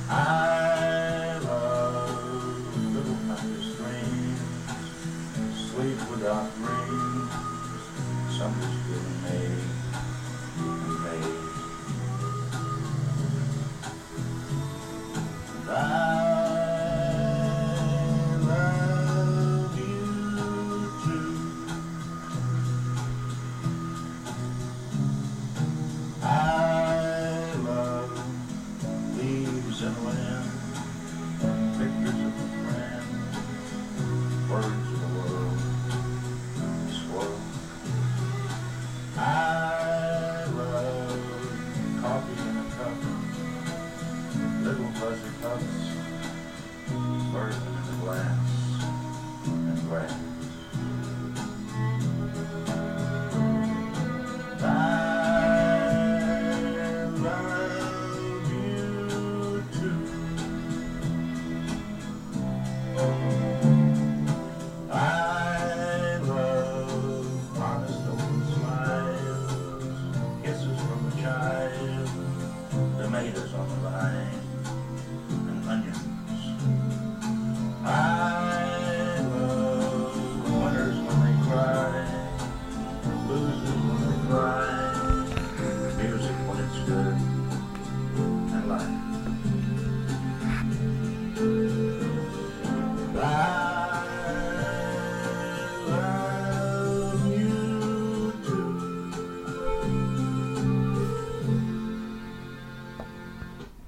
I love little country streams, sweet without dreams, somebody's giving me and me. And I love you too. I love leaves and wind, pictures of a friend, birds of the world, this world. I love coffee in a cup, little fuzzy pups, birds in the glass and grass. I love you too. I love honest open smiles, kisses from a child, tomatoes on the vine.